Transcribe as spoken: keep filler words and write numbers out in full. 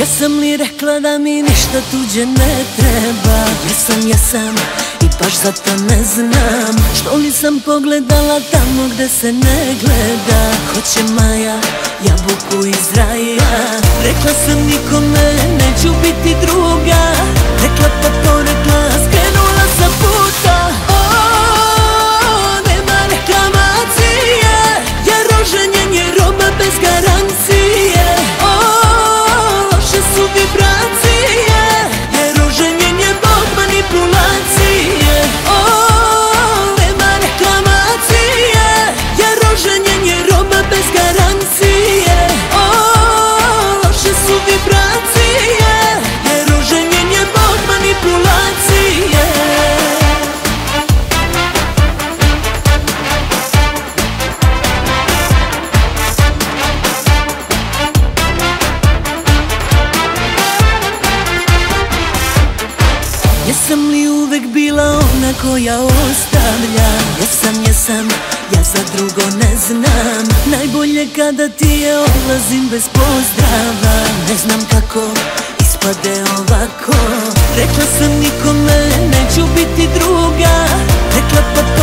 Jesam li rekla da mi ništa tuđe ne treba? Jesam, jesam i baš zato ne znam što li sam pogledala tamo gde se ne gleda. Hoće Maja jabuku iz raja. Rekla sam nikome neću biti druga. Rekla pa porekla, skrenula sa puta. O, nema reklamacije, jer oženjenje roba bez garancije. O, loše su vibracije, jer oženjenje bog manipulacije. O, nema reklamacije, jer oženjenje roba bez garancije. O, loše su vibracije, jer oženjenje bog manipulacije. Jesam li uvek bila ona koja ostavlja? Jesam, jesam, ja za drugo ne znam. Najbolje kada ti je odlazim bez pozdrava. Ne znam kako ispade ovako. Rekla sam nikome neću biti druga. Rekla pa